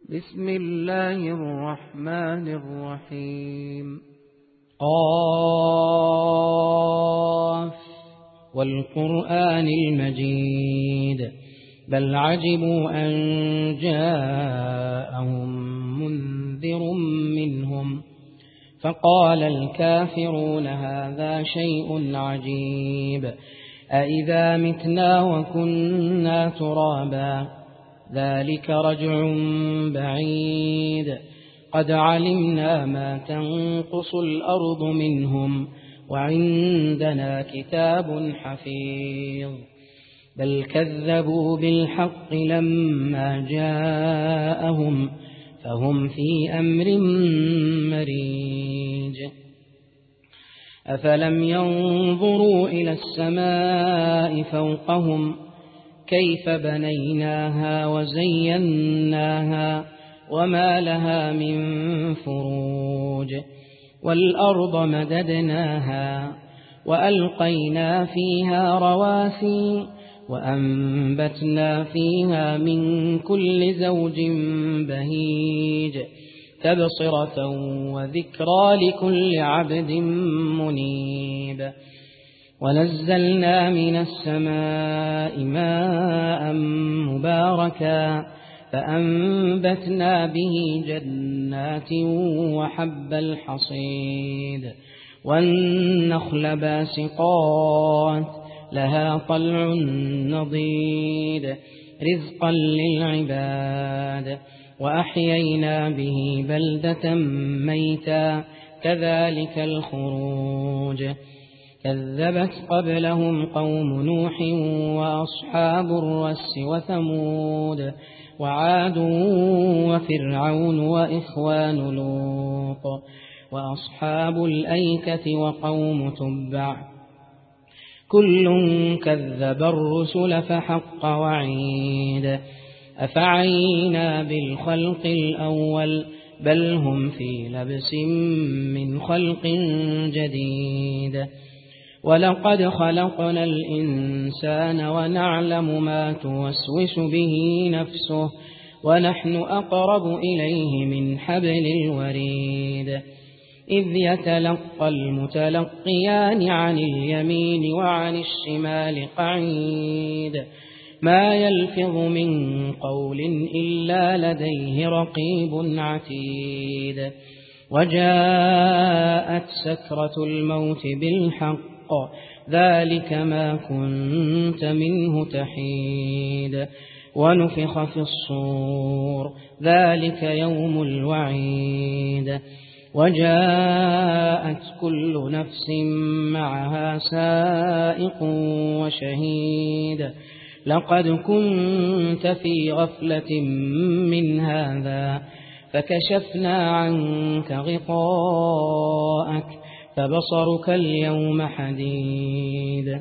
بسم الله الرحمن الرحيم. قاف والقرآن المجيد بل عجبوا أن جاءهم منذر منهم فقال الكافرون هذا شيء عجيب أإذا متنا وكنا ترابا ذلك رجع بعيد قد علمنا ما تنقص الأرض منهم وعندنا كتاب حفيظ بل كذبوا بالحق لما جاءهم فهم في أمر مريج أفلم ينظروا إلى السماء فوقهم كيف بنيناها وزيناها وما لها من فروج والأرض مددناها وألقينا فيها رواسي وأنبتنا فيها من كل زوج بهيج تبصرة وذكرى لكل عبد منيب ونزلنا من السماء ماء مباركا فأنبتنا به جنات وحب الحصيد والنخل باسقات لها طلع نضيد رزقا للعباد وأحيينا به بلدة ميتا كذلك الخروج كذبت قبلهم قوم نوح وأصحاب الرس وثمود وعاد وفرعون وإخوان لوط وأصحاب الأيكة وقوم تبع كل كذب الرسل فحق وعيد أفعينا بالخلق الأول بل هم في لبس من خلق جديد ولقد خلقنا الإنسان ونعلم ما توسوس به نفسه ونحن أقرب إليه من حبل الوريد إذ يتلقى المتلقيان عن اليمين وعن الشمال قعيد ما يلفظ من قول إلا لديه رقيب عتيد وجاءت سكرة الموت بالحق ذلك ما كنت منه تحيد ونفخ في الصور ذلك يوم الوعيد وجاءت كل نفس معها سائق وشهيد لقد كنت في غفلة من هذا فكشفنا عنك غطاءك فبصرك اليوم حديد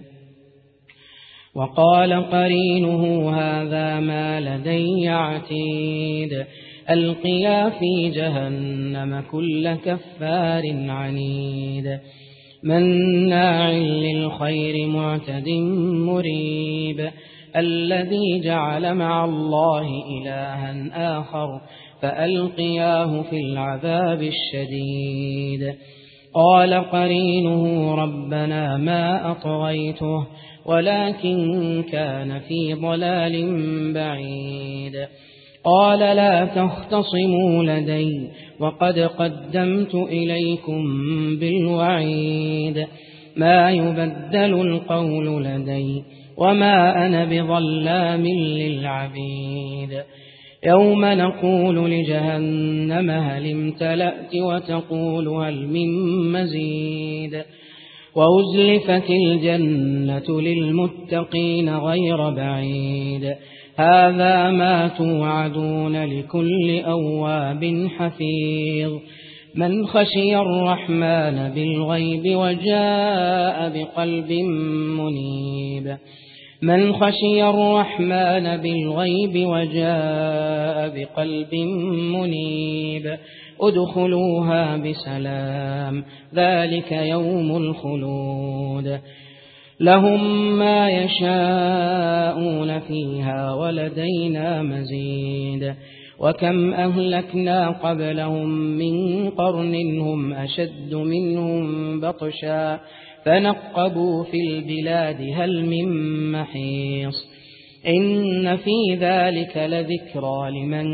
وقال قرينه هذا ما لدي عتيد ألقيا في جهنم كل كفار عنيد مناع للخير معتد مريب الذي جعل مع الله إلها آخر فألقياه في العذاب الشديد قال قرينه ربنا ما أطغيته ولكن كان في ضلال بعيد قال لا تختصموا لدي وقد قدمت إليكم بالوعيد ما يبدل القول لدي وما أنا بظلام للعبيد يوم نقول لجهنم هل امتلأت وتقول هل من مزيد وأزلفت الجنة للمتقين غير بعيد هذا ما توعدون لكل أواب حفيظ من خشي الرحمن بالغيب وجاء بقلب منيب من خشي الرحمن بالغيب وجاء بقلب منيب ادخلوها بسلام ذلك يوم الخلود لهم ما يشاءون فيها ولدينا مزيد وكم أهلكنا قبلهم من قرن هم أشد منهم بطشا فنقبوا في البلاد هل من محيص إن في ذلك لذكرى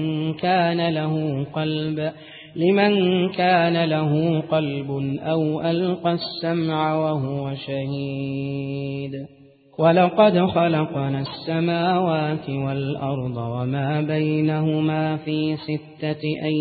لمن كان له قلب أو ألقى السمع وهو شهيد ولقد خلقنا السماوات والأرض وما بينهما في 6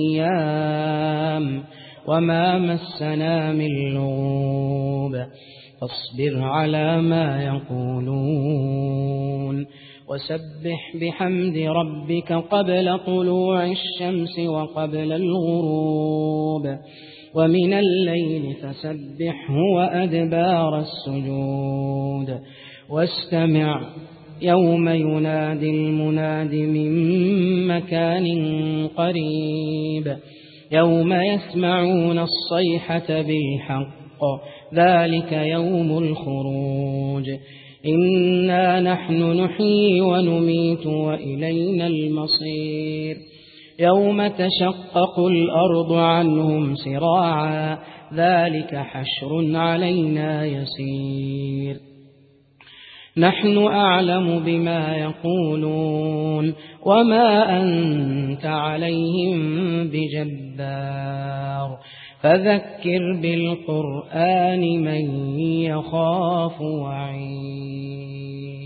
أيام وما مسنا من لغوب فاصبر على ما يقولون وسبح بحمد ربك قبل طلوع الشمس وقبل الغروب ومن الليل فسبحه وأدبار السجود واستمع يوم ينادي المناد من مكان قريب يوم يسمعون الصيحة بالحق ذلك يوم الخروج إنا نحن نحيي ونميت وإلينا المصير يوم تشقق الأرض عنهم سراعا ذلك حشر علينا يسير نحن أعلم بما يقولون وما أنت عليهم بجبار فذكر بالقرآن من يخاف وعيد